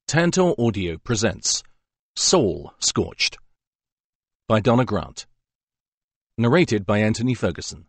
Tantor Audio presents Soul Scorched by Donna Grant. Narrated by Anthony Ferguson.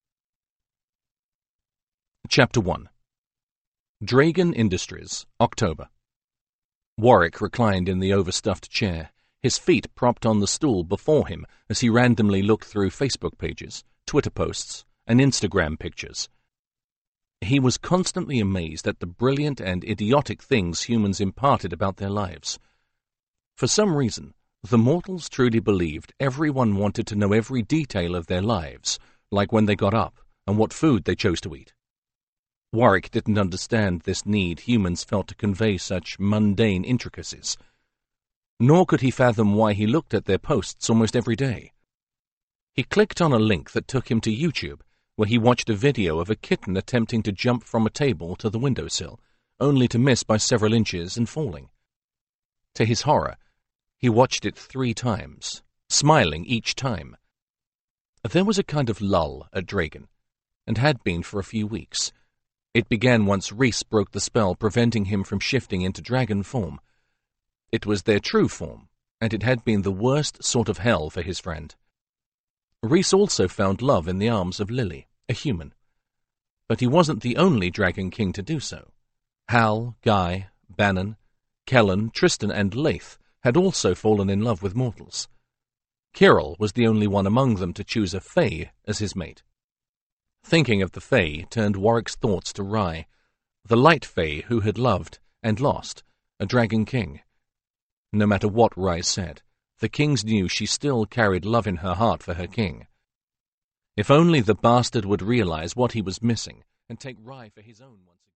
Chapter 1. Dragon Industries, October. Warwick reclined in the overstuffed chair, his feet propped on the stool before him as he randomly looked through Facebook pages, Twitter posts, and Instagram pictures. He was constantly amazed at the brilliant and idiotic things humans imparted about their lives. For some reason, the mortals truly believed everyone wanted to know every detail of their lives, like when they got up and what food they chose to eat. Warwick didn't understand this need humans felt to convey such mundane intricacies. Nor could he fathom why he looked at their posts almost every day. He clicked on a link that took him to YouTube, where he watched a video of a kitten attempting to jump from a table to the windowsill, only to miss by several inches and falling. To his horror, he watched it 3 times, smiling each time. There was a kind of lull at Dragon, and had been for a few weeks. It began once Reese broke the spell preventing him from shifting into dragon form. It was their true form, and it had been the worst sort of hell for his friend. Reese also found love in the arms of Lily, a human. But he wasn't the only Dragon King to do so. Hal, Guy, Bannon, Kellen, Tristan, and Leith had also fallen in love with mortals. Kyril was the only one among them to choose a Fae as his mate. Thinking of the Fae turned Warwick's thoughts to Rye, the light Fae who had loved and lost a Dragon King. No matter what Rye said, the kings knew she still carried love in her heart for her king. If only the bastard would realize what he was missing and take Rye for his own once again.